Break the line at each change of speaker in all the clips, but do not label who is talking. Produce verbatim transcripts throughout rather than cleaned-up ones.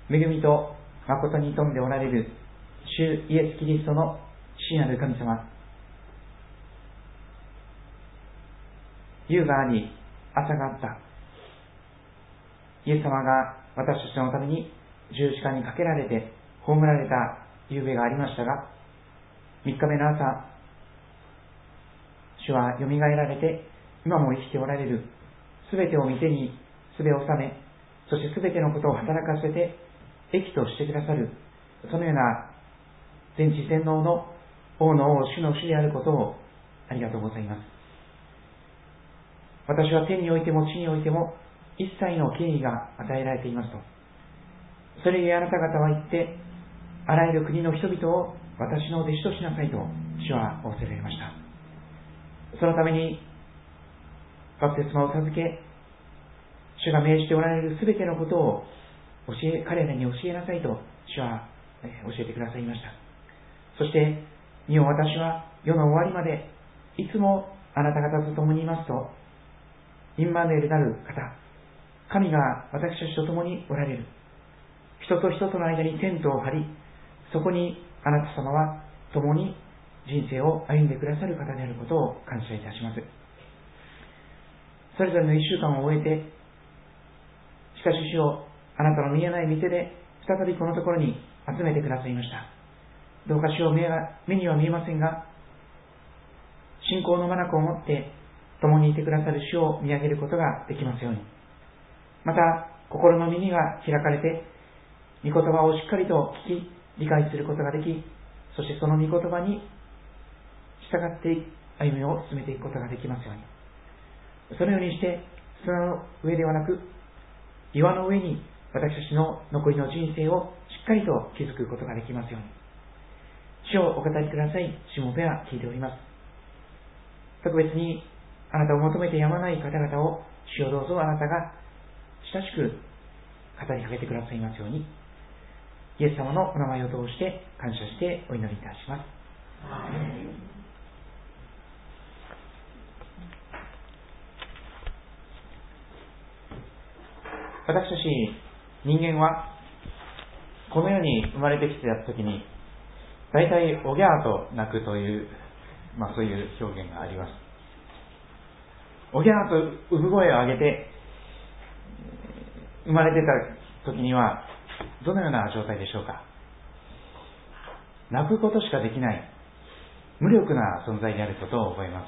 恵みと誠に富んでおられる主イエス・キリストの父なる神様、夕があり朝があった。イエス様が私たちのために十字架にかけられて葬られた夕べがありましたが、三日目の朝、主はよみがえられて今も生きておられる。すべてを御手にすべを収め、そしてすべてのことを働かせて益としてくださる、そのような全知全能の王の王、主の主であることをありがとうございます。私は天においても地においても一切の権威が与えられていますと。それゆえあなた方は言って、あらゆる国の人々を私の弟子としなさいと主は仰せられました。そのためにバプテスマを授け、主が命じておられるすべてのことを教え彼らに教えなさいと主は教えてくださいました。そして見よ、私は世の終わりまでいつもあなた方と共にいますと、インマヌエルなる方、神が私たちと共におられる。人と人との間にテントを張り、そこにあなた様は共に人生を歩んでくださる方であることを感謝いたします。それぞれの一週間を終えて、しかし主をあなたの見えない御手で再びこのところに集めてくださいました。どうか主を 目, が目には見えませんが、信仰の眼を持って共にいてくださる主を見上げることができますように。また心の耳が開かれて御言葉をしっかりと聞き理解することができ、そしてその御言葉に従って歩みを進めていくことができますように。そのようにして砂の上ではなく岩の上に私たちの残りの人生をしっかりと築くことができますように。主をお語りください。しもべは聞いております。特別にあなたを求めてやまない方々を主をどうぞあなたが親しく語りかけてくださいますように、イエス様のお名前を通して感謝してお祈りいたします。私たち人間はこの世に生まれてきてた時に大体おぎゃーと泣くという、まあ、そういう表現があります。おぎゃーと産声を上げて生まれてた時にはどのような状態でしょうか。泣くことしかできない無力な存在であることを覚えます。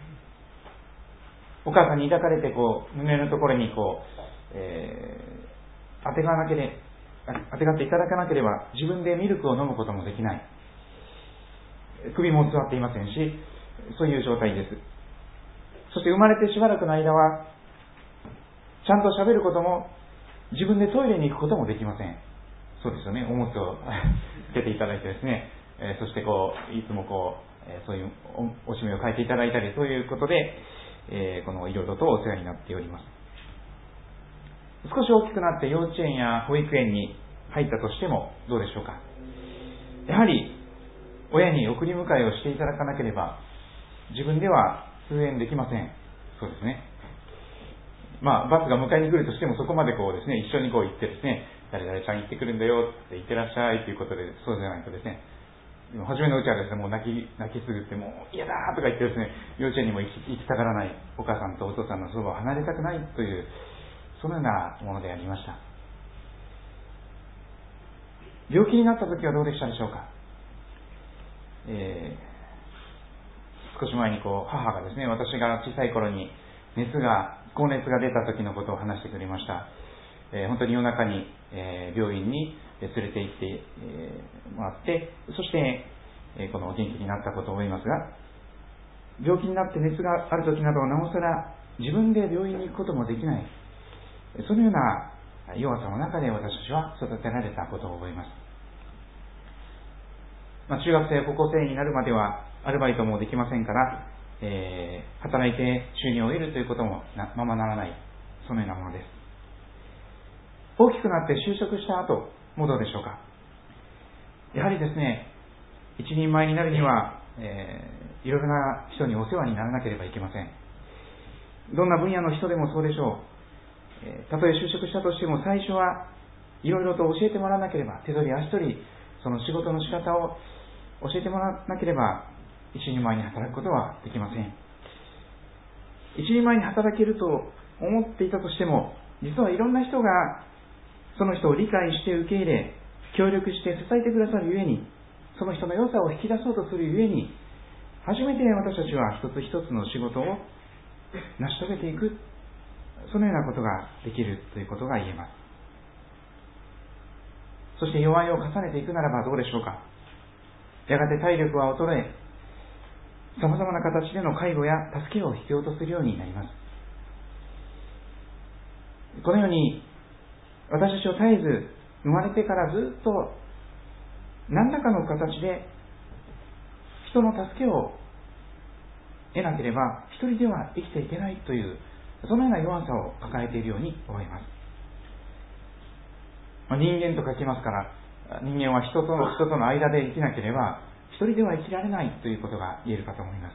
お母さんに抱かれてこう胸のところにこう、えー、当てがなけれ当てがっていただかなければ自分でミルクを飲むこともできない。首も座っていませんし、そういう状態です。そして生まれてしばらくの間はちゃんと喋ることも自分でトイレに行くこともできません。そうですよね。おむつをつけていただいてですね、えー、そしてこういつもこう、えー、そういう お, おしめを変えていただいたり、そういうことで、えー、このいろいろとお世話になっております。少し大きくなって幼稚園や保育園に入ったとしてもどうでしょうか。やはり親に送り迎えをしていただかなければ自分では通園できません。そうですね。まあバスが迎えに来るとしてもそこまでこうですね、一緒にこう行ってですね、誰々ちゃん行ってくるんだよって言ってらっしゃいということで、そうじゃないとですね、初めのうちはですね、もう泣き泣きすぐってもう嫌だとか言ってですね、幼稚園にも行き行きたがらない、お母さんとお父さんのそばを離れたくないというそのようなものでありました。病気になった時はどうでしたでしょうか。えー、少し前にこう母がですね、私が小さい頃に熱が高熱が出た時のことを話してくれました。えー、本当に夜中に、えー、病院に連れて行って、えー、もらって、そして、えー、この元気になったことを思いますが、病気になって熱がある時などはなおさら自分で病院に行くこともできない、そのような弱さの中で私たちは育てられたことを覚えます。まあ、中学生高校生になるまではアルバイトもできませんから、えー、働いて収入を得るということもなままならない、そのようなものです。大きくなって就職した後もどうでしょうか。やはりですね、一人前になるには、えー、いろいろな人にお世話にならなければいけません。どんな分野の人でもそうでしょう。えー、たとえ就職したとしても最初はいろいろと教えてもらわなければ、手取り足取りその仕事の仕方を教えてもらわなければ一人前に働くことはできません。一人前に働けると思っていたとしても、実はいろんな人がその人を理解して受け入れ、協力して支えてくださるゆえに、その人の良さを引き出そうとするゆえに、初めて私たちは一つ一つの仕事を成し遂げていく、そのようなことができるということが言えます。そして弱いを重ねていくならばどうでしょうか。やがて体力は衰え、さまざまな形での介護や助けを必要とするようになります。このように私たちを絶えず生まれてからずっと何らかの形で人の助けを得なければ一人では生きていけないという、そのような弱さを抱えているように思います。まあ、人間と書きますから、人間は人との人との間で生きなければ一人では生きられないということが言えるかと思います。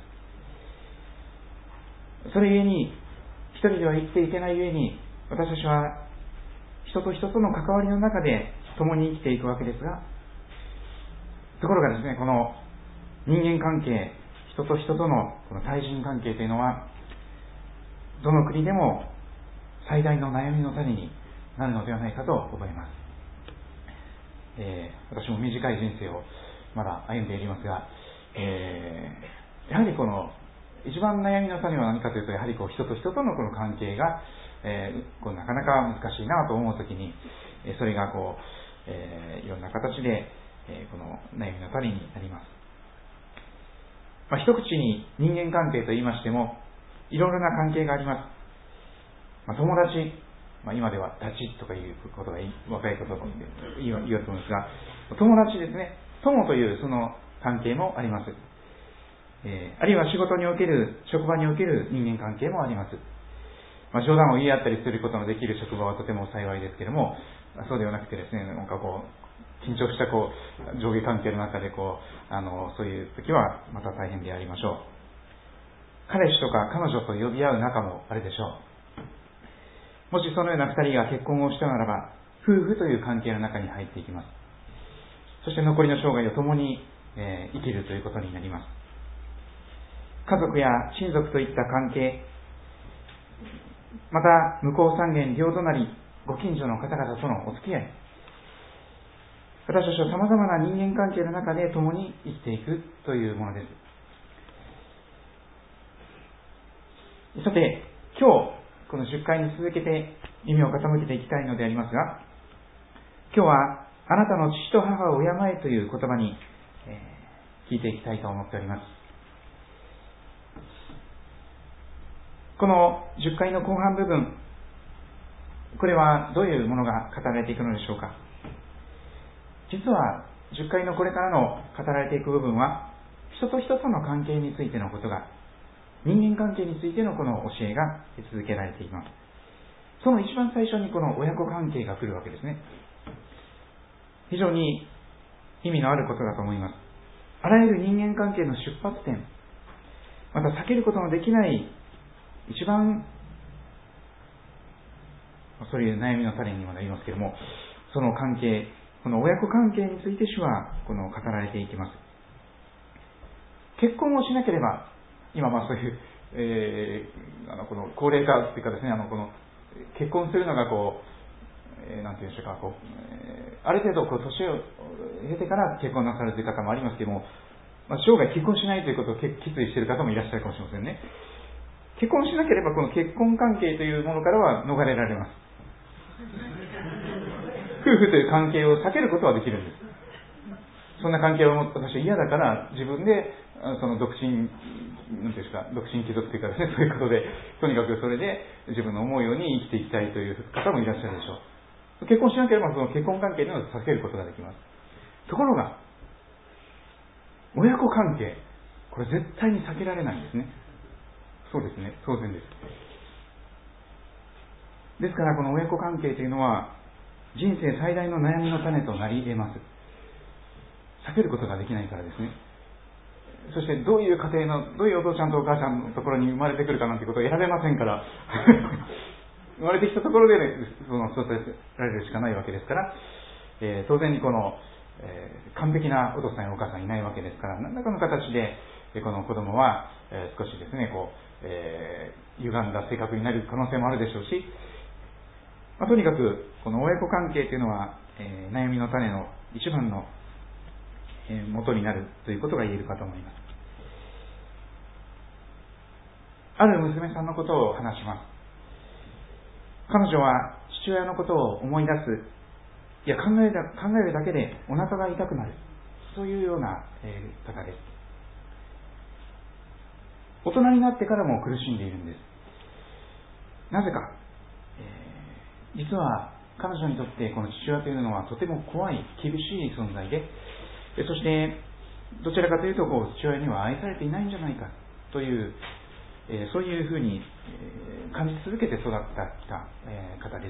それゆえに一人では生きていけないゆえに、私たちは人と人との関わりの中で共に生きていくわけですが、ところがですね、この人間関係、人と人とのこの対人関係というのは、どの国でも最大の悩みの種になるのではないかと思います。えー、私も短い人生をまだ歩んでいますが、えー、やはりこの一番悩みの種は何かというと、やはりこう人と人とのこの関係が、えー、こうなかなか難しいなと思うときに、それがこう、えー、いろんな形で、えー、この悩みの種になります。まあ、一口に人間関係と言いましてもいろいろな関係があります。まあ、友達、まあ、今では立ちとかいうことが若いことも言われると思うんですが、友達ですね、友というその関係もあります。えー、あるいは仕事における、職場における人間関係もあります。まあ、冗談を言い合ったりすることのできる職場はとても幸いですけれども、そうではなくてですね、なんかこう緊張したこう上下関係の中でこうあのそういう時はまた大変でありましょう。彼氏とか彼女と呼び合う仲もあるでしょう。もしそのような二人が結婚をしたならば、夫婦という関係の中に入っていきます。そして残りの生涯を共に、えー、生きるということになります。家族や親族といった関係、また向こう三軒両隣、ご近所の方々とのお付き合い、私たちはさまざまな人間関係の中で共に生きていくというものです。さて、今日このじゅっかいに続けて耳を傾けていきたいのでありますが、今日はあなたの父と母を敬えという言葉に、えー、聞いていきたいと思っております。このじゅっかいの後半部分、これはどういうものが語られていくのでしょうか。実はじゅっかいのこれからの語られていく部分は、人と人との関係についてのことが、人間関係についてのこの教えが続けられています。その一番最初にこの親子関係が来るわけですね。非常に意味のあることだと思います。あらゆる人間関係の出発点、また避けることのできない一番そういう悩みの種にもなりますけれども、その関係、この親子関係について主はこの語られていきます。結婚をしなければ、今まあそういう、えー、あのこの高齢化というかですね、あのこの結婚するのがこう、えー、なんていうんでしょうか、こう、えー、ある程度こう年を経てから結婚なさるという方もありますけども、まあ、生涯結婚しないということを決意している方もいらっしゃるかもしれませんね。結婚しなければこの結婚関係というものからは逃れられます。夫婦という関係を避けることはできるんです。そんな関係を私は嫌だから自分でその独身なんていうんですか、独身貴族というかですね、そういうことでとにかくそれで自分の思うように生きていきたいという方もいらっしゃるでしょう。結婚しなければその結婚関係というのを避けることができます。ところが親子関係、これ絶対に避けられないんですね。そうですね、当然です。ですからこの親子関係というのは人生最大の悩みの種となり得ます。避けることができないからですね。そしてどういう家庭のどういうお父ちゃんとお母ちゃんのところに生まれてくるかなんてことを選べませんから
生まれてきたところで、ね、その育てられるしかないわけですから、えー、当然にこの、えー、完璧なお父さんやお母さんいないわけですから、何らかの形でこの子供は、えー、少しですねこう、えー、歪んだ性格になる可能性もあるでしょうし、まあ、とにかくこの親子関係というのは、えー、悩みの種の一番の、えー、元になるということが言えるかと思います。ある娘さんのことを話します。彼女は父親のことを思い出す、いや考えた、考えるだけでお腹が痛くなる、そういうような、えー、方です。大人になってからも苦しんでいるんです。なぜか、えー、実は彼女にとってこの父親というのはとても怖い、厳しい存在で、そしてどちらかというとこう父親には愛されていないんじゃないかという、えー、そういうふうに、えー、感じ続けて育ったきた、えー、方です。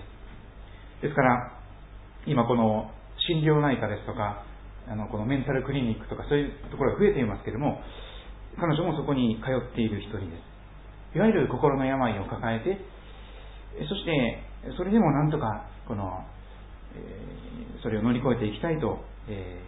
ですから今この心療内科ですとか、あのこのメンタルクリニックとかそういうところが増えていますけれども、彼女もそこに通っている一人です。いわゆる心の病を抱えて、そしてそれでもなんとかこの、えー、それを乗り越えていきたいと、え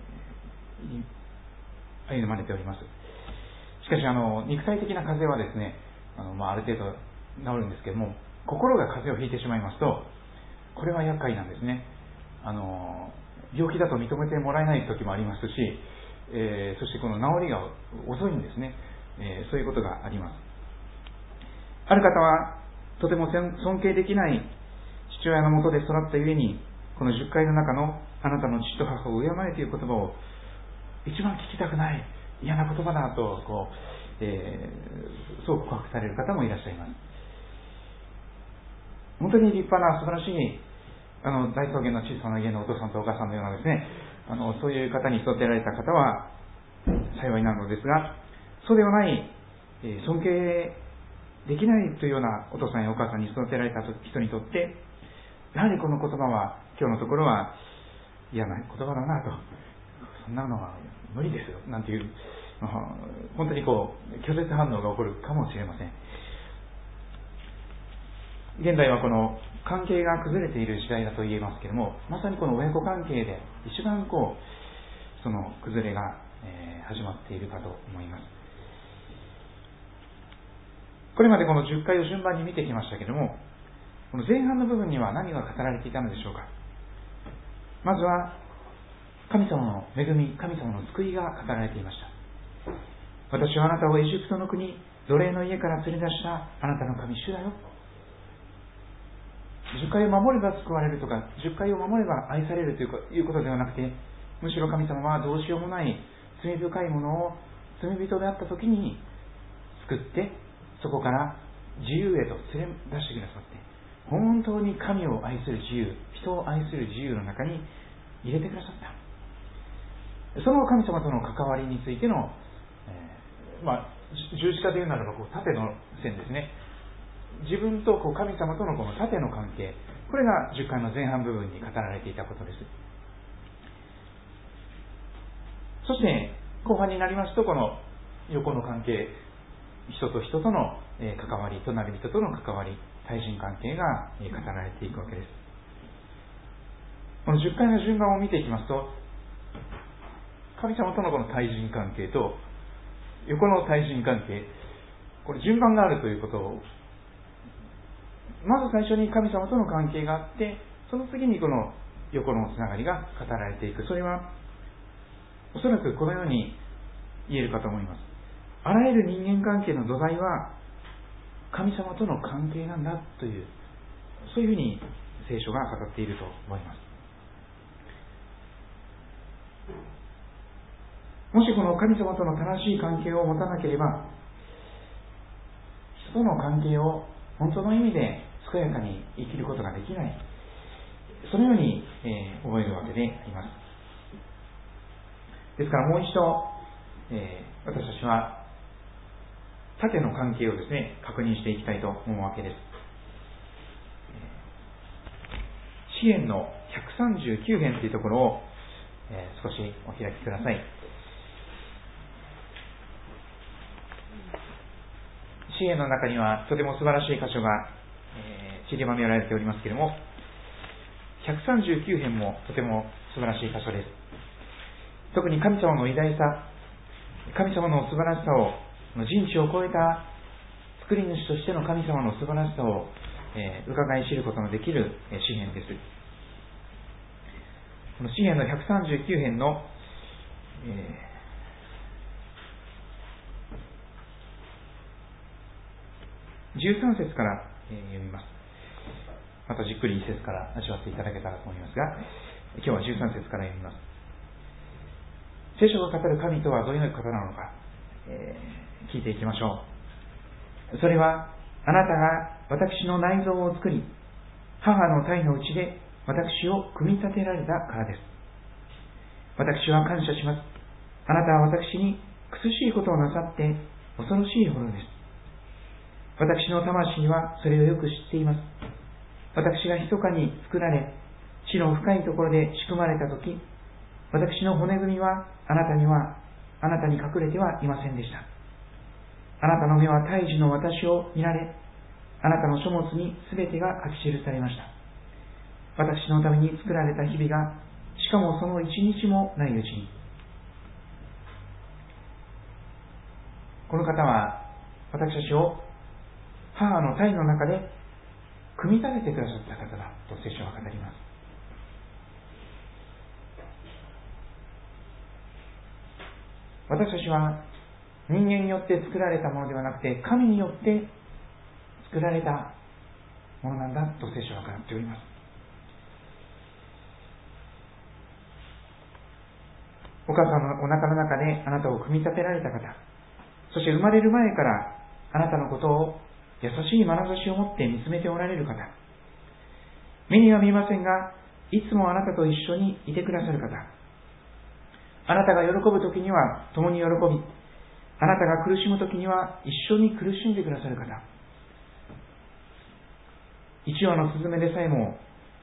ー、歩まれております。しかしあの肉体的な風邪はですね、あの、まあ、ある程度治るんですけども、心が風邪をひいてしまいますと、これは厄介なんですね。あの病気だと認めてもらえない時もありますし、えー、そしてこの治りが遅いんですね、えー、そういうことがあります。ある方はとても尊敬できない父親のもとで育ったゆえに、このじゅっかいの中のあなたの父と母を敬えという言葉を一番聞きたくない、嫌な言葉だとこう、えー、そう告白される方もいらっしゃいます。本当に立派な素晴らしいあの大草原の小さな家のお父さんとお母さんのようなですね、あのそういう方に育てられた方は幸いなのですが、そうではない、えー、尊敬できないというようなお父さんやお母さんに育てられた人にとって、やはりこの言葉は今日のところは嫌な言葉だなと、そんなのは無理ですよなんていう、本当にこう拒絶反応が起こるかもしれません。現代はこの関係が崩れている時代だと言えますけれども、まさにこの親子関係で一番こうその崩れが、えー、始まっているかと思います。これまでこのじゅっかいを順番に見てきましたけれども、この前半の部分には何が語られていたのでしょうか。まずは神様の恵み、神様の救いが語られていました。私はあなたをエジプトの国、奴隷の家から連れ出したあなたの神主だよ。じゅっかいを守れば救われるとか、じゅっかいを守れば愛されるということではなくて、むしろ神様はどうしようもない罪深いものを罪人であった時に救って、そこから自由へと連れ出してくださって、本当に神を愛する自由、人を愛する自由の中に入れてくださった。その神様との関わりについての、えーまあ、十字架でいうならばこう縦の線ですね。自分とこう神様とのこの縦の関係、これがじゅっかいの前半部分に語られていたことです。そして後半になりますと、この横の関係、人と人との関わり、隣人との関わり、対人関係が語られていくわけです。このじゅっかいの順番を見ていきますと、神様とのこの対人関係と横の対人関係、これ順番があるということを、まず最初に神様との関係があって、その次にこの横のつながりが語られていく。それはおそらくこのように言えるかと思います。あらゆる人間関係の土台は神様との関係なんだという、そういうふうに聖書が語っていると思います。もしこの神様との正しい関係を持たなければ、人との関係を本当の意味で健やかに生きることができない、そのように、えー、思えるわけであります。ですからもう一度、えー、私たちは縦の関係をですね、確認していきたいと思うわけです。詩篇のひゃくさんじゅうきゅう編というところを、えー、少しお開きください。詩篇の中にはとても素晴らしい箇所が、えー、
散りばめられておりますけれども、ひゃくさんじゅうきゅう編もとても素晴らしい箇所です。特に神様の偉大さ、神様の素晴らしさを、人知を超えた作り主としての神様の素晴らしさを、えー、伺い知ることのできる、えー、詩編です。この詩編のひゃくさんじゅうきゅう編の、えー、じゅうさん節から、えー、読みます。またじっくりいっ節から味わっていただけたらと思いますが、今日はじゅうさん節から読みます。聖書が語る神とはどういう方なのか、えー、聞いていきましょう。それは、あなたが私の内臓を作り、母の胎のうちで私を組み立てられたからです。私は感謝します。あなたは私に苦しいことをなさって恐ろしいほどです。私の魂はそれをよく知っています。私が密かに作られ、地の深いところで仕組まれたとき、私の骨組みはあなたには、あなたに隠れてはいませんでした。あなたの目は胎児の私を見られ、あなたの書物にすべてが書き記されました。私のために作られた日々が、しかもその一日もないうちに。この方は、私たちを母の胎の中で組み立ててくださった方だと聖書は語ります。私たちは人間によって作られたものではなくて、神によって作られたものなんだと聖書は語っております。お母さんのお腹の中であなたを組み立てられた方、そして生まれる前からあなたのことを優しい眼差しを持って見つめておられる方、目には見えませんが、いつもあなたと一緒にいてくださる方、あなたが喜ぶときには共に喜び、あなたが苦しむときには一緒に苦しんでくださる方、一羽のスズメでさえも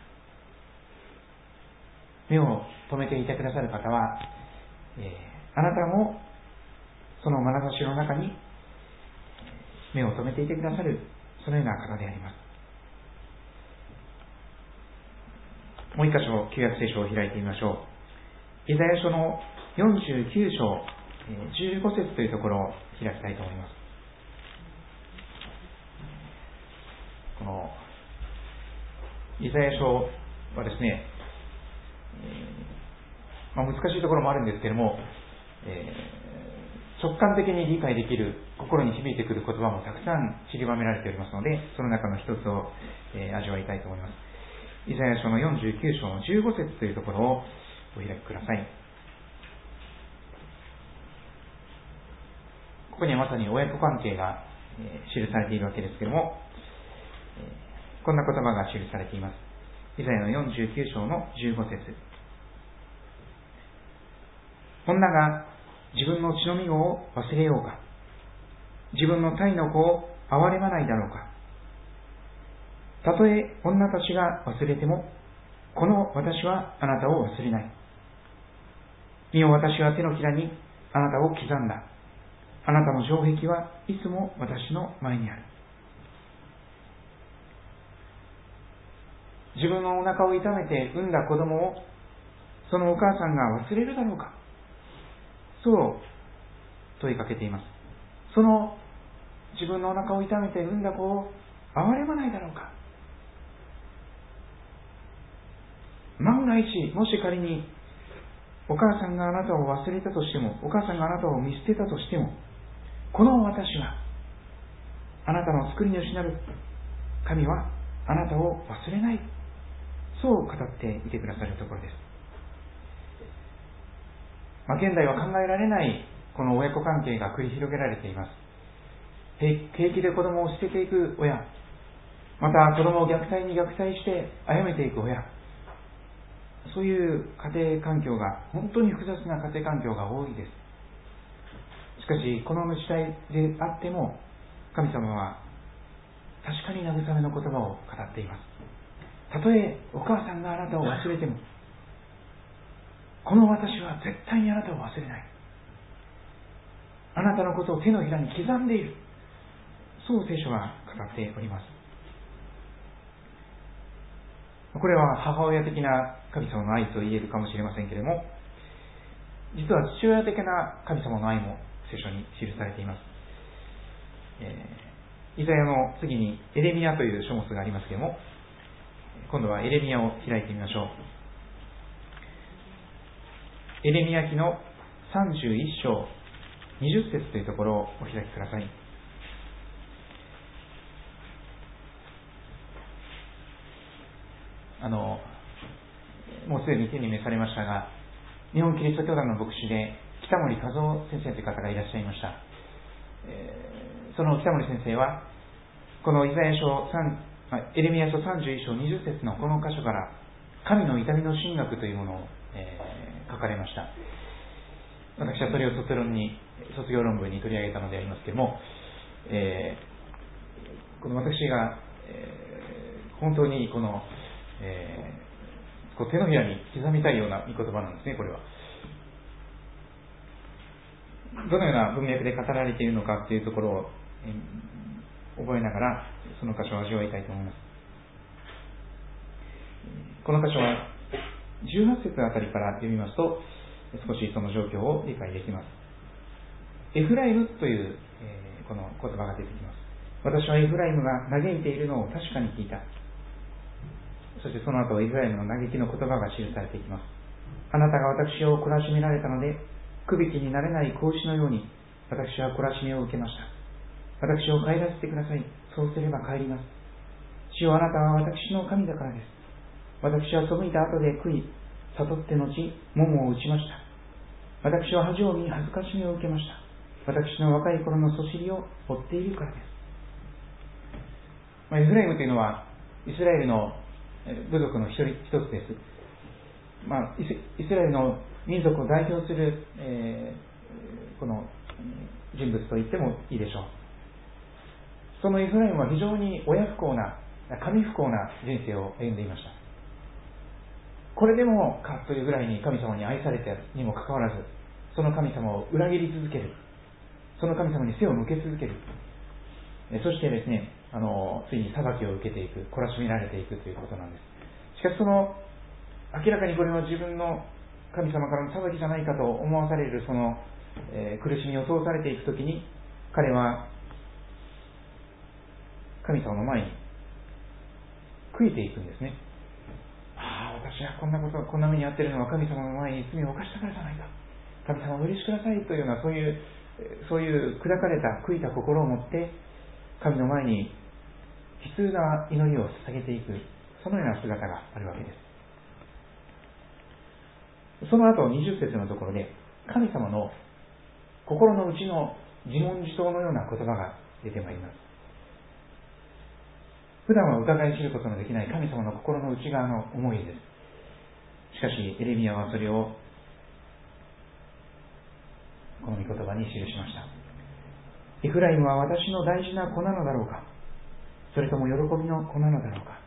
目を留めていてくださる方は、えー、あなたもその眼差しの中に目を留めていてくださる、そのような方であります。もう一箇所、旧約聖書を開いてみましょう。イザヤ書のよんじゅうきゅう章じゅうご節というところを開きたいと思います。このイザヤ書はですね、えーまあ、難しいところもあるんですけれども、えー、直感的に理解できる、心に響いてくる言葉もたくさん散りばめられておりますので、その中の一つを、えー、味わいたいと思います。イザヤ書のよんじゅうきゅう章のじゅうご節というところをお開きください。ここにはまさに親子関係が、えー、記されているわけですけれども、えー、こんな言葉が記されています。イザヤのよんじゅうきゅう章のじゅうご節。女が自分の血のみ子を忘れようか、自分の胎の子を憐れまないだろうか。たとえ女たちが忘れても、この私はあなたを忘れない。見よ、私は手のひらにあなたを刻んだ。あなたの城壁はいつも私の前にある。自分のお腹を痛めて産んだ子供をそのお母さんが忘れるだろうか。そう問いかけています。その自分のお腹を痛めて産んだ子を憐れまないだろうか。万が一、もし仮にお母さんがあなたを忘れたとしても、お母さんがあなたを見捨てたとしても、この私はあなたの救い主なる神はあなたを忘れない、そう語っていてくださるところです。まあ、現代は考えられないこの親子関係が繰り広げられています。平気で子供を捨てていく親、また子供を虐待に虐待して殺めていく親、そういう家庭環境が、本当に複雑な家庭環境が多いです。しかしこの時代であっても、神様は確かに慰めの言葉を語っています。たとえお母さんがあなたを忘れても、この私は絶対にあなたを忘れない。あなたのことを手のひらに刻んでいる。そう聖書は語っております。 これは母親的な神様の愛と言えるかもしれませんけれども、実は父親的な神様の愛も聖書に記されています。えー、イザヤの次にエレミヤという書物がありますけれども、今度はエレミヤを開いてみましょう。エレミヤ記のさんじゅういっ章にじゅっ節というところをお開きください。あのもうすでに手に召されましたが、日本キリスト教団の牧師で北森和夫先生という方がいらっしゃいました。えー、その北森先生はこのイザヤ書エレミヤ書さんじゅういっ章にじゅっ節のこの箇所から神の痛みの神学というものを、えー、書かれました。私はそれを卒論に卒業論文に取り上げたのでありますけれども、えー、この私が、えー、本当にこの、えー、こう手のひらに刻みたいような御言葉なんですね。これはどのような文脈で語られているのかというところを、えー、覚えながらその箇所を味わいたいと思います。この箇所はじゅうはち節あたりから読みますと少しその状況を理解できます。エフライムという、えー、この言葉が出てきます。私はエフライムが嘆いているのを確かに聞いた。そしてその後エフライムの嘆きの言葉が記されていきます。あなたが私を懲らしめられたので、くびきになれない子牛のように私は懲らしめを受けました。私を帰らせてください。そうすれば帰ります。主よ、あなたは私の神だからです。私は背いた後で悔い、悟って後、桃を打ちました。私は恥を見、恥ずかしみを受けました。私の若い頃のそしりを追っているからです。まあ、エフライムというのはイスラエルの部族の一人一つです。まあ、イス、イスラエルの民族を代表する、えー、この人物と言ってもいいでしょう。そのエフライムは非常に親不孝な、神不幸な人生を歩んでいました。これでもかというぐらいに神様に愛されてにもかかわらず、その神様を裏切り続ける、その神様に背を向け続ける、そしてですね、あのついに裁きを受けていく、懲らしめられていくということなんです。しかしその明らかにこれは自分の神様からの裁きじゃないかと思わされるその、えー、苦しみを通されていくときに、彼は神様の前に悔いていくんですね。ああ、私はこんなこと、こんな目に遭っているのは神様の前に罪を犯したからじゃないか。神様を許しくださいというような、そういう、そういう砕かれた、悔いた心を持って、神の前に悲痛な祈りを捧げていく、そのような姿があるわけです。その後、にじゅっ節のところで、神様の心の内の自問自答のような言葉が出てまいります。普段は疑い知ることのできない神様の心の内側の思いです。しかしエレミヤはそれをこの御言葉に記しました。エフライムは私の大事な子なのだろうか、それとも喜びの子なのだろうか。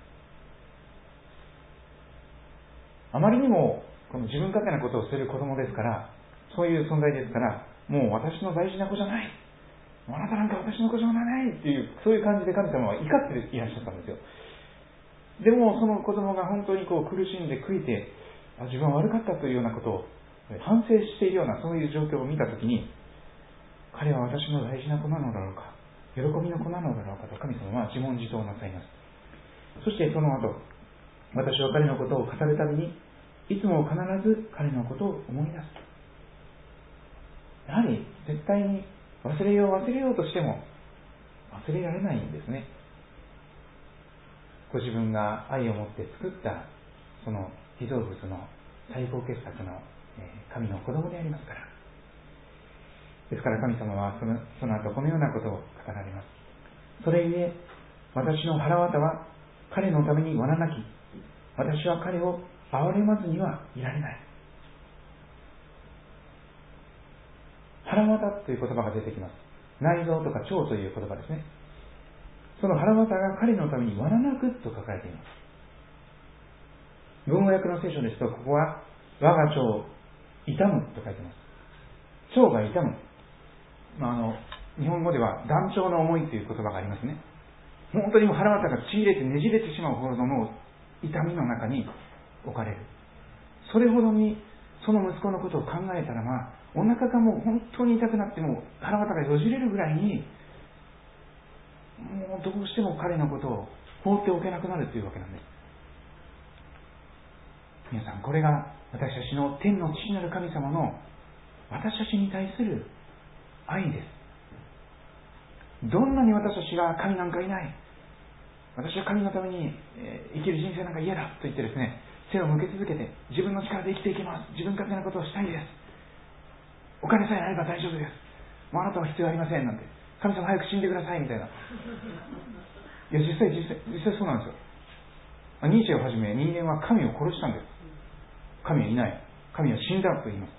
あまりにもこの自分勝手なことをする子供ですから、そういう存在ですから、もう私の大事な子じゃない、あなたなんか私の子じゃないっていう、そういう感じで神様は怒っていらっしゃったんですよ。でもその子供が本当にこう苦しんで悔いて、あ自分は悪かったというようなことを反省しているような、そういう状況を見たときに、彼は私の大事な子なのだろうか、喜びの子なのだろうかと神様は自問自答なさいます。そしてその後、私は彼のことを語るたびにいつも必ず彼のことを思い出す。やはり絶対に忘れよう忘れようとしても忘れられないんですね。ご自分が愛を持って作ったその被造物の最高傑作の神の子供でありますから。ですから神様はその、その後このようなことを語られます。それゆえ私の腹渡は彼のために罠なき、私は彼を憐れまずにはいられない。腹渡という言葉が出てきます。内臓とか腸という言葉ですね。その腹渡が彼のために罠なくと書かれています。文語訳の聖書ですと、ここは我が腸痛むと書いています。腸が痛む、まあ、あの日本語では断腸の思いという言葉がありますね。本当にもう腹渡がちぎれてねじれてしまうほどの
痛みの中に置かれる。それほどにその息子のことを考えたらば、お腹がもう本当に痛くなって、もう腹渡がよじれるぐらいに、もうどうしても彼のことを放っておけなくなるというわけなんです。皆さん、これが私たちの天の父なる神様の私たちに対する愛です。どんなに私たちが神なんかいない、私は神のために生きる人生なんか嫌だと言ってですね、背を向け続けて自分の力で生きていきます、自分勝手なことをしたいです、お金さえあれば大丈夫です、もうあなたは必要ありませんなんて、神様早く死んでくださいみたいな。いや実際実際実際そうなんですよ。ニーチェをはじめ人間は神を殺したんです。神はいない、神は死んだと言います。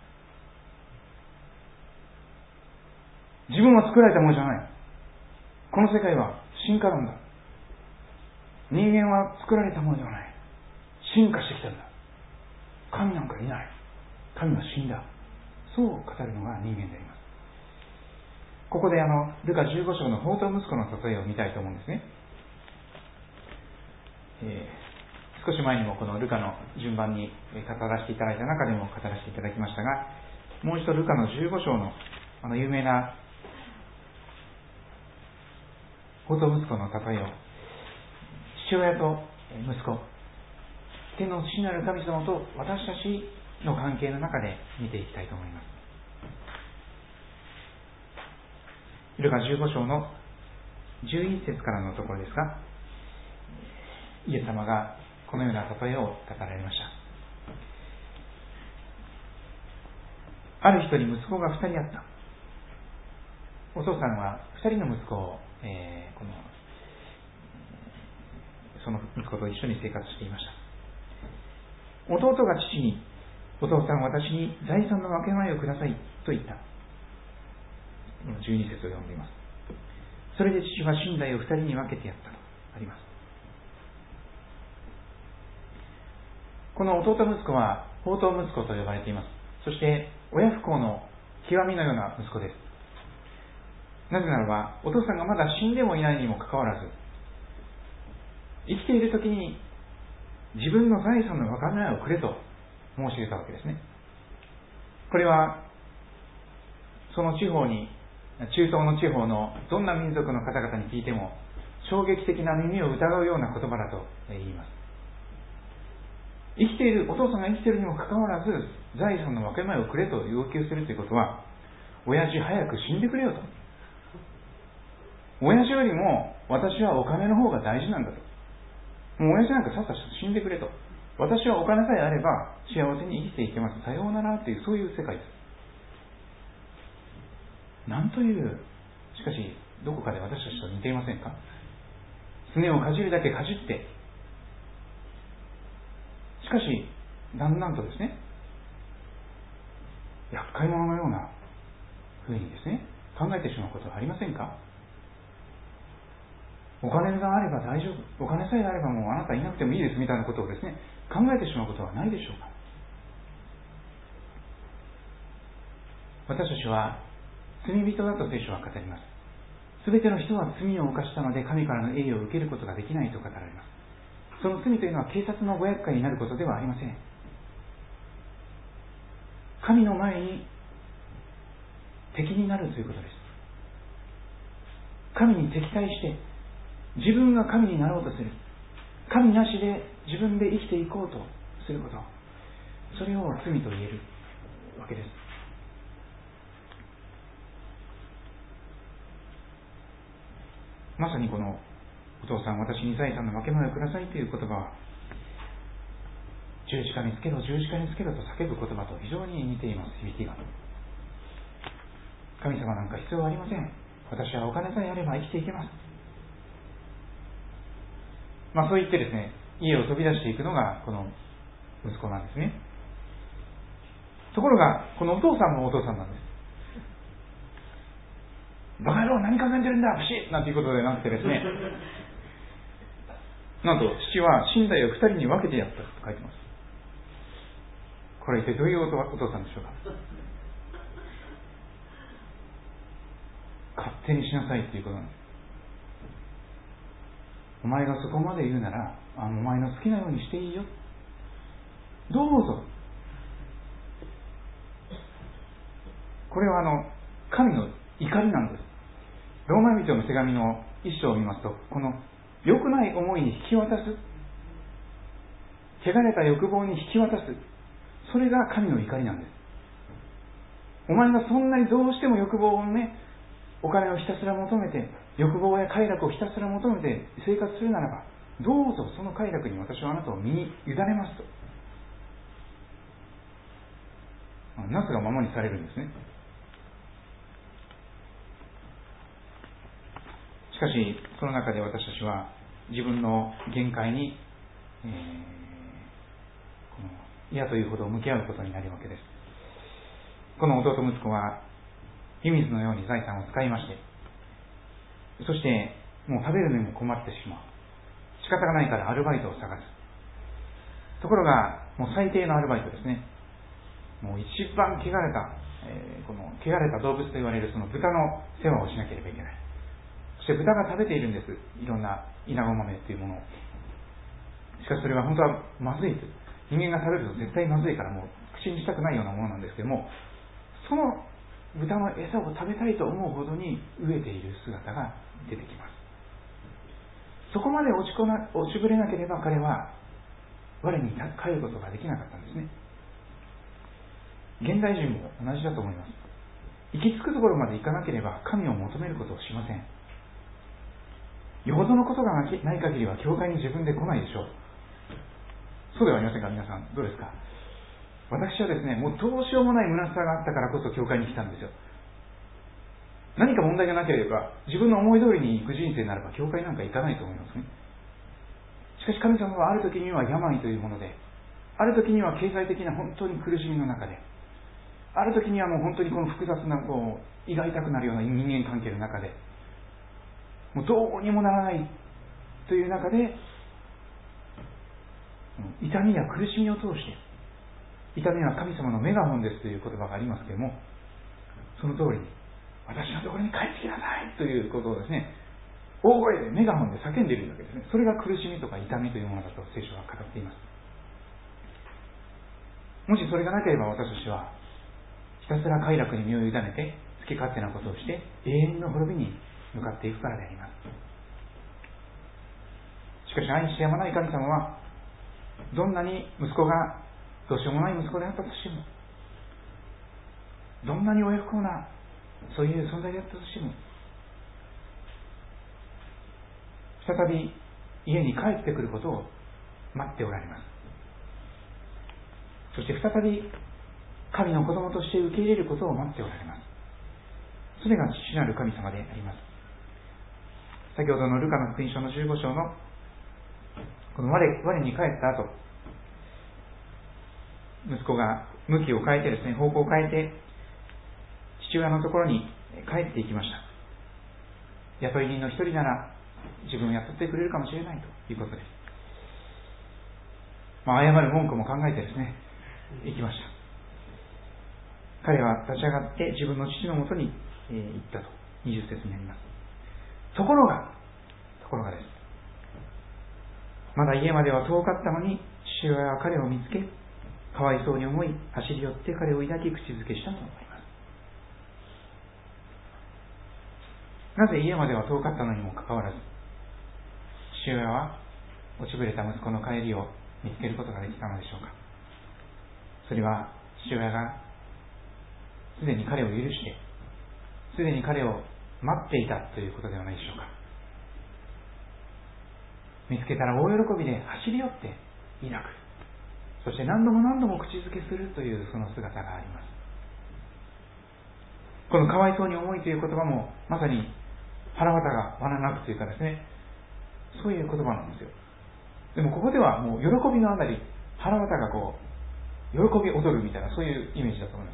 自分は作られたものじゃない、この世界は進化論だ、人間は作られたものではない、進化してきたんだ、神なんかいない、神は死んだ、そう語るのが人間であります。ここであのルカじゅうご章の放蕩息子の例えを見たいと思うんですね。えー、少し前にもこのルカの順番に語らせていただいた中でも語らせていただきましたが、もう一度ルカのじゅうご章のあの有名な放蕩息子の例えを父親と息子、天の父なる神様と私たちの関係の中で見ていきたいと思います。ルカじゅうご章のじゅういち節からのところですが、イエス様がこのような例えを語られました。ある人に息子がふたりあった。お父さんはふたりの息子を、えー、このその息子と一緒に生活していました。弟が父に、お父さん、私に財産の分け前をくださいと言った。じゅうに節を読んでいます。それで父は身代をふたりに分けてやったとあります。この弟息子は放蕩息子と呼ばれています。そして親不孝の極みのような息子です。なぜならば、お父さんがまだ死んでもいないにもかかわらず、生きている時に自分の財産の分かり前をくれと申し出たわけですね。これはその地方に、中東の地方のどんな民族の方々に聞いても衝撃的な耳を疑うような言葉だと言います。生きている、お父さんが生きているにもかかわらず財産の分け前をくれと要求するということは、親父早く死んでくれよと、親父よりも私はお金の方が大事なんだと、もう親父なんかさっさと死んでくれと、私はお金さえあれば幸せに生きていけます、さようならという、そういう世界です。なんという、しかしどこかで私たちと似ていませんか。すねをかじるだけかじって、しかしだんだんとですね、厄介者のようなふうにですね考えてしまうことはありませんか。お金があれば大丈夫、お金さえあればもうあなたいなくてもいいですみたいなことをですね考えてしまうことはないでしょうか。私たちは罪人だと聖書は語ります。すべての人は罪を犯したので神からの栄誉を受けることができないと語られます。その罪というのは警察のご厄介になることではありません。神の前に敵になるということです。神に敵対して自分が神になろうとする、神なしで自分で生きていこうとすること、それを罪と言えるわけです。まさにこのお父さん、私に財産の分け前をくださいという言葉は、十字架につけろ十字架につけろと叫ぶ言葉と非常に似ています。響きが、神様なんか必要ありません、私はお金さえあれば生きていけます。まあそう言ってですね、家を飛び出していくのがこの息子なんですね。ところがこのお父さんもお父さんなんです。バカ野郎何考えてるんだブシッなんていうことでなくてですねなんと父は身代を二人に分けてやったと書いてます。これ一体どういうお父さんでしょうか。勝手にしなさいということなんです。 お前がそこまで言うなら、あのお前の好きなようにしていいよ、どうぞ。これはあの神の怒りなんです。ローマ人の手紙の一章を見ますと、この良くない思いに引き渡す、汚れた欲望に引き渡す、それが神の怒りなんです。お前がそんなにどうしても欲望をね、お金をひたすら求めて、欲望や快楽をひたすら求めて生活するならば、どうぞその快楽に私はあなたを身に委ねますと、なすがままにされるんですね。しかしその中で私たちは自分の限界に、えー、この嫌というほど向き合うことになるわけです。この弟息子は湯水のように財産を使いまして、そしてもう食べるのにも困ってしまう。仕方がないからアルバイトを探す。ところがもう最低のアルバイトですね。もう一番汚れた、えー、この汚れた動物と言われるその豚の世話をしなければいけない。そして豚が食べているんです、いろんなイナゴ豆というものを。しかしそれは本当はまずいと、人間が食べると絶対まずいから、もう口にしたくないようなものなんですけども、その豚の餌を食べたいと思うほどに飢えている姿が出てきます。そこまで落ちこな落ちぶれなければ、彼は我に帰ることができなかったんですね。現代人も同じだと思います。行き着くところまで行かなければ神を求めることをしません。よほどのことがない限りは教会に自分で来ないでしょう。そうではありませんか。皆さんどうですか。私はですね、もうどうしようもない虚しさがあったからこそ教会に来たんですよ。何か問題がなければ、自分の思い通りに行く人生ならば教会なんか行かないと思いますね。しかし神様はある時には病というもので、ある時には経済的な本当に苦しみの中で、ある時にはもう本当にこの複雑なこう胃が痛くなるような人間関係の中で、もうどうにもならないという中で、痛みや苦しみを通して、痛みは神様のメガホンですという言葉がありますけれども、その通りに私のところに帰ってきなさいということをですね、大声でメガホンで叫んでいるわけですね。それが苦しみとか痛みというものだと聖書は語っています。もしそれがなければ、私たちはひたすら快楽に身を委ねて好き勝手なことをして永遠の滅びに向かっていくからであります。しかし愛してやまない神様は、どんなに息子がどうしようもない息子であったとしても、どんなに親不孝なそういう存在であったとしても、再び家に帰ってくることを待っておられます。そして再び神の子供として受け入れることを待っておられます。それが父なる神様であります。先ほどのルカの福音書のじゅうご章のこの 我, 我に帰った後、息子が向きを変えてですね、方向を変えて父親のところに帰っていきました。雇い人の一人なら自分を雇ってくれるかもしれないということです。まあ、謝る文句も考えてですね、行きました。彼は立ち上がって自分の父のもとに行ったとにじゅう節にあります。ところがところがです、まだ家までは遠かったのに父親は彼を見つけ、かわいそうに思い走り寄って彼を抱き口づけしたと思います。なぜ家までは遠かったのにもかかわらず、父親は落ちぶれた息子の帰りを見つけることができたのでしょうか。それは父親がすでに彼を許して、すでに彼を待っていたということではないでしょうか。見つけたら大喜びで走り寄って抱く、そして何度も何度も口づけするというその姿があります。このかわいそうに思いという言葉もまさに腹渡がわななくというかですね、そういう言葉なんですよ。でもここではもう喜びのあたり、腹渡がこう喜び踊るみたいな、そういうイメージだと思います。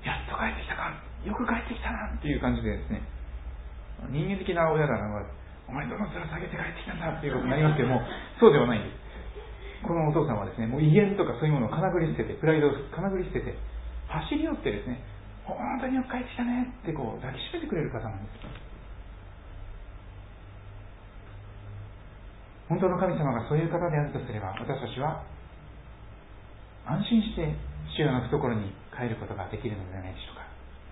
やっと帰ってきたか、よく帰ってきたなっていう感じでですね、人間的な親だな、お前どの面下げて帰ってきたんだっていうことになりますけども、そうではないんです。このお父さんはですね、もう威厳とかそういうものをかなぐり捨てて、プライドをかなぐり捨てて、走り寄ってですね、本当によく帰ってきたねってこう抱きしめてくれる方なんです。 本当の神様がそういう方であるとすれば、私たちは安心して父親の懐に帰ることができるのではないでしょうか。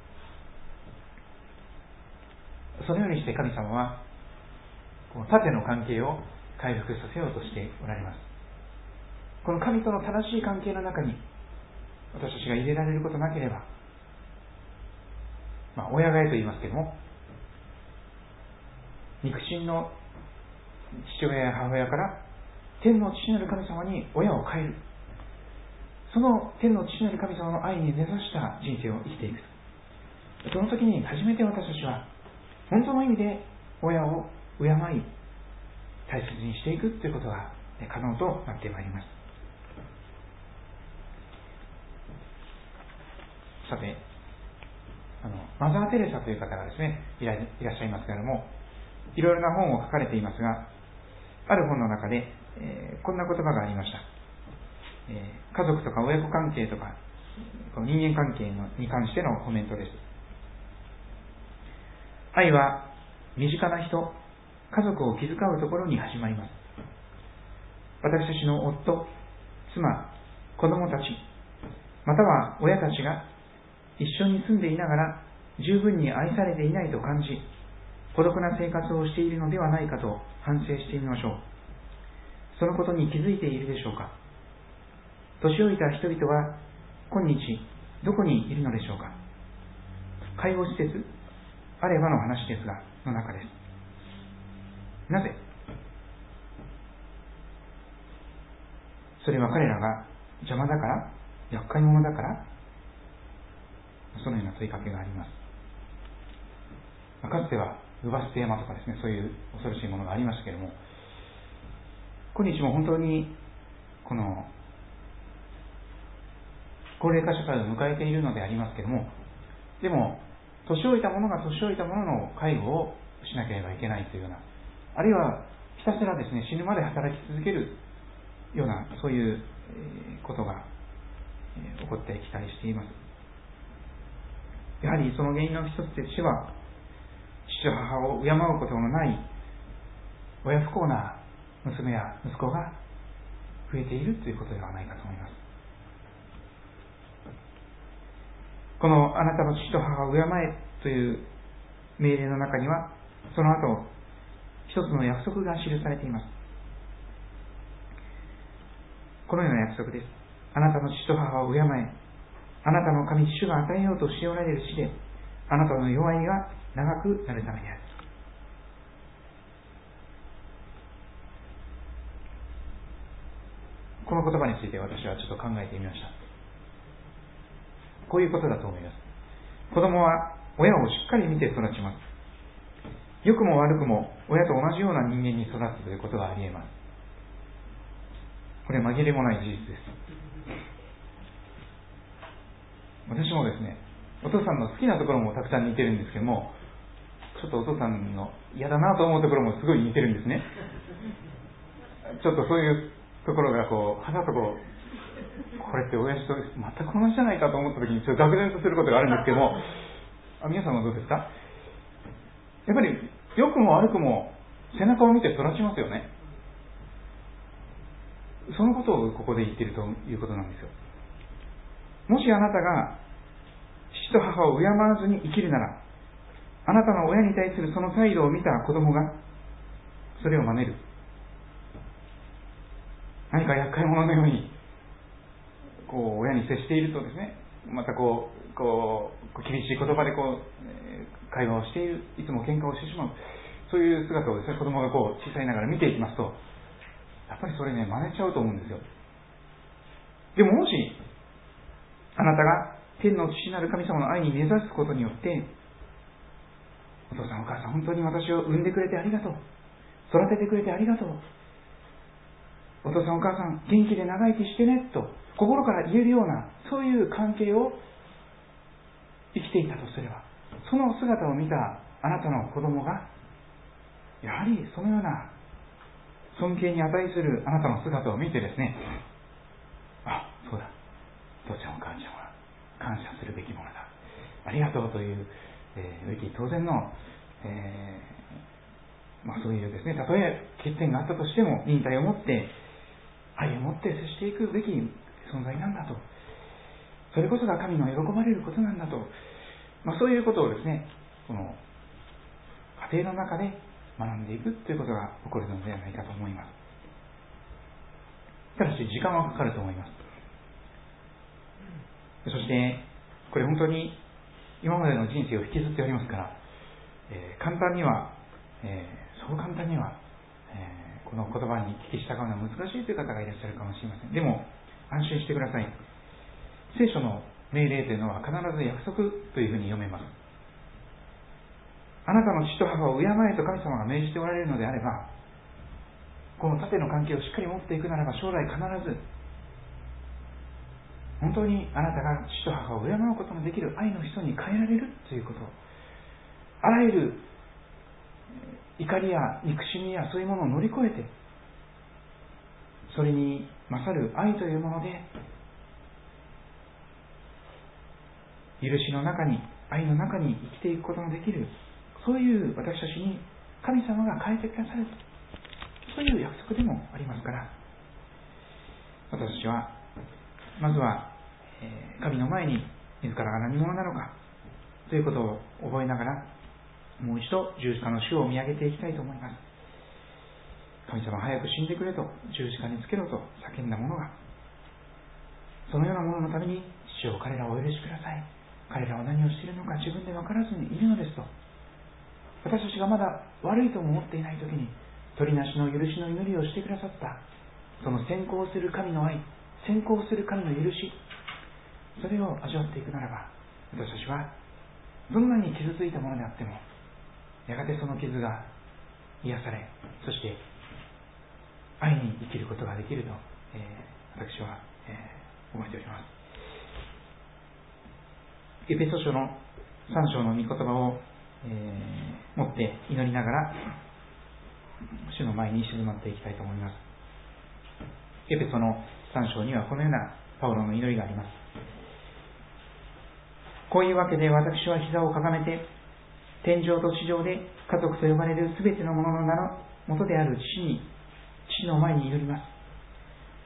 そのようにして神様はこの縦の関係を回復させようとしておられます。この神との正しい関係の中に私たちが入れられることなければ、まあ、親替えと言いますけれども、肉親の父親や母親から天の父なる神様に親を変える、その天の父なる神様の愛に根ざした人生を生きていく。その時に初めて私たちは本当の意味で親を敬い大切にしていくということが可能となってまいります。さて、あのマザー・テレサという方がですねいら、いらっしゃいますけれども、いろいろな本を書かれていますが、ある本の中で、えー、こんな言葉がありました。えー、家族とか親子関係とかこの人間関係のに関してのコメントです。愛は身近な人、家族を気遣うところに始まります。私たちの夫、妻、子供たち、または親たちが一緒に住んでいながら十分に愛されていないと感じ、孤独な生活をしているのではないかと反省してみましょう。そのことに気づいているでしょうか。年老いた人々は今日どこにいるのでしょうか。介護施設あればの話ですがの中です。なぜ？それは彼らが邪魔だから、厄介者だから、そのような問いかけがあります。かつてはウバステ山とかですね、そういう恐ろしいものがありましたけれども、今日も本当にこの高齢化社会を迎えているのでありますけれども、でも年老いた者が年老いた者の介護をしなければいけないというような、あるいはひたすらですね死ぬまで働き続けるような、そういうことが起こってきたりしています。やはりその原因の一つとしては、父と母を敬うことのない親不孝な娘や息子が増えているということではないかと思います。このあなたの父と母を敬えという命令の中には、その後一つの約束が記されています。このような約束です。あなたの父と母を敬え、あなたの神主が与えようとしておられる地で、あなたの弱いが長くなるためである。この言葉について私はちょっと考えてみました。こういうことだと思います。子供は親をしっかり見て育ちます。良くも悪くも親と同じような人間に育つということがあり得ます。これは紛れもない事実です。私もですね、お父さんの好きなところもたくさん似てるんですけども、ちょっとお父さんの嫌だなと思うところもすごい似てるんですね。ちょっとそういうところがこう、はたとこう、これって親父と全く同じじゃないかと思った時にちょっと愕然とすることがあるんですけども、あ、皆さんはどうですか？やっぱり良くも悪くも背中を見て育ちますよね。そのことをここで言っているということなんですよ。もしあなたが父と母を敬わずに生きるなら、あなたの親に対するその態度を見た子供がそれを真似る。何か厄介者のようにこう親に接しているとですね、またこう、こう厳しい言葉でこう、えー、会話をしている、いつも喧嘩をしてしまう、そういう姿をですね、子供がこう小さいながら見ていきますと、やっぱりそれね、真似ちゃうと思うんですよ。でももしあなたが天の父なる神様の愛に根ざすことによって、お父さんお母さん本当に私を産んでくれてありがとう、育ててくれてありがとう、お父さんお母さん元気で長生きしてねと心から言えるような、そういう関係を生きていたとすれば、その姿を見たあなたの子供がやはりそのような尊敬に値するあなたの姿を見てですね、あ、そうだ、父ちゃんお母ちゃんは感謝するべきものだ、ありがとうという、えー、べき当然の、えまあ、そういうですね、たとえ欠点があったとしても忍耐を持って愛を持って接していくべき存在なんだと、それこそが神の喜ばれることなんだと、まあ、そういうことをですね、この家庭の中で学んでいくということが起こるのではないかと思います。ただし時間はかかると思います。そしてこれ本当に今までの人生を引きずっておりますから、えー、簡単には、えー、そう簡単には、えー、この言葉に聞き従うのは難しいという方がいらっしゃるかもしれません。でも安心してください。聖書の命令というのは必ず約束というふうに読めます。あなたの父と母を敬えと神様が命じておられるのであれば、この縦の関係をしっかり持っていくならば、将来必ず本当にあなたが父と母を敬うことのできる愛の人に変えられるということ、あらゆる怒りや憎しみやそういうものを乗り越えて、それに勝る愛というもので許しの中に、愛の中に生きていくことのできる、そういう私たちに神様が変えてくださる、そういう約束でもありますから、私たちはまずは、えー、神の前に自らが何者なのかということを覚えながら、もう一度十字架の主を見上げていきたいと思います。神様早く死んでくれと、十字架につけろと叫んだ者が、そのようなもののために父を彼らをお許しください、彼らは何をしているのか自分で分からずにいるのですと、私たちがまだ悪いとも思っていないときに取りなしの許しの祈りをしてくださった、その先行する神の愛、先行する神の許し、それを味わっていくならば、私たちはどんなに傷ついたものであってもやがてその傷が癒され、そして愛に生きることができると、えー、私は、えー、思っております。エペソ書のさん章の御言葉を、えー、持って祈りながら主の前に静まっていきたいと思います。エペソのさん章にはこのようなパウロの祈りがあります。こういうわけで私は膝をかがめて、天上と地上で家族と呼ばれるすべてのものの名の元である父に、父の前に祈ります。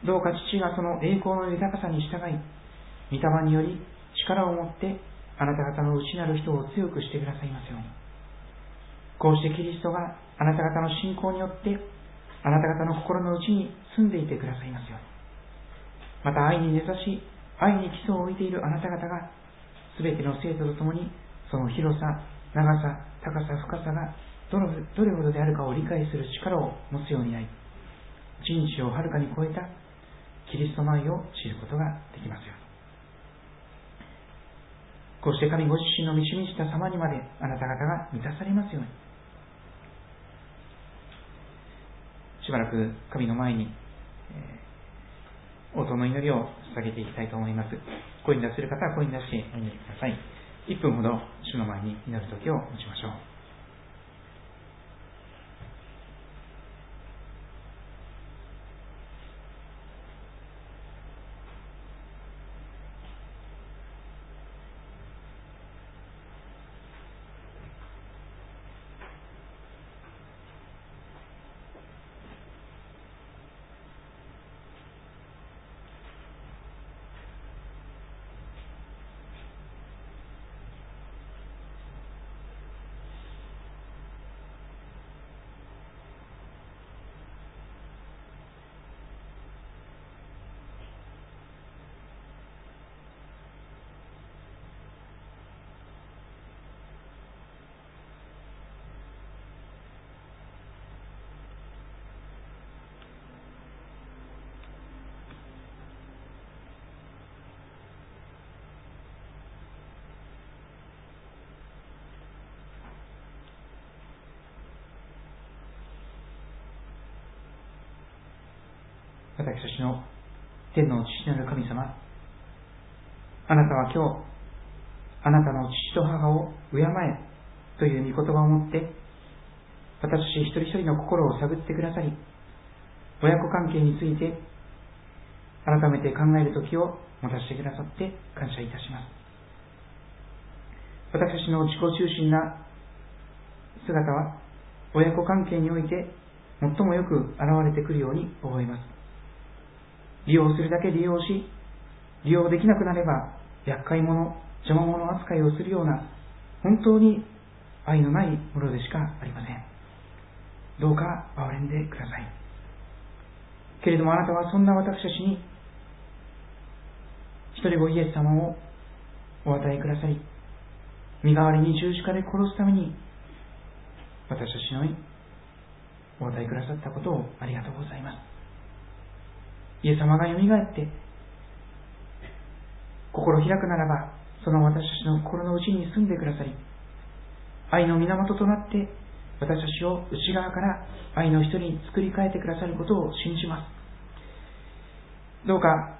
どうか父がその栄光の豊かさに従い、御霊により力を持ってあなた方の内なる人を強くしてくださいますように。こうしてキリストがあなた方の信仰によってあなた方の心の内に住んでいてくださいますように。また愛に根ざし、愛に基礎を置いているあなた方がすべての生徒とともに、その広さ、長さ、高さ、深さがどのどれほどであるかを理解する力を持つようになり、人知をはるかに超えたキリストの愛を知ることができますように。こうして神ご自身の満ち満ちた様にまであなた方が満たされますように。しばらく神の前に、えー、応答の祈りを捧げていきたいと思います。声に出せる方は声に出してお祈りください。いっぷんほど主の前に祈る時を持ちましょう。私たちの天の父なる神様、あなたは今日、あなたの父と母を敬えという御言葉を持って、私たち一人一人の心を探ってくださり、親子関係について改めて考える時を持たせてくださって感謝いたします。私たちの自己中心な姿は、
親子関係において最もよく現れてくるように思います。利用するだけ利用し、利用できなくなれば厄介者、邪魔者扱いをするような、本当に愛のないものでしかありません。どうか憐れんでください。けれどもあなたはそんな私たちに一人子イエス様をお与えくださり、身代わりに十字架で殺すために私たちのお与えくださったことをありがとうございます。イエス様がよみがえって心開くならば、その私たちの心の内に住んでくださり、愛の源となって私たちを内側から愛の人に作り変えてくださることを信じます。どうか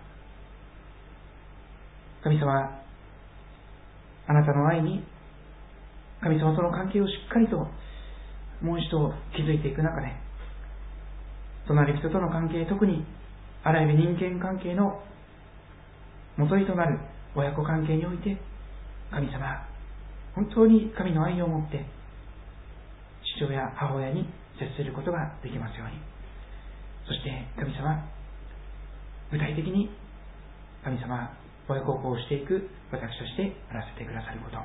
神様、あなたの愛に神様との関係をしっかりともう一度築いていく中で、隣人との関係、特にあらゆる人間関係の元となる親子関係において、神様、本当に神の愛を持って父親、母親に接することができますように。そして神様、具体的に神様、親孝行をしていく私としてあらせてくださること、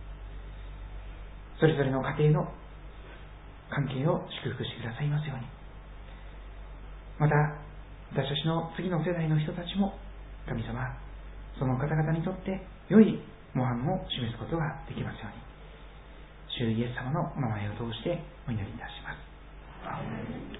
それぞれの家庭の関係を祝福してくださいますように。また私たちの次の世代の人たちも神様、その方々にとって良い模範を示すことができますように、主イエス様のお名前を通してお祈りいたします。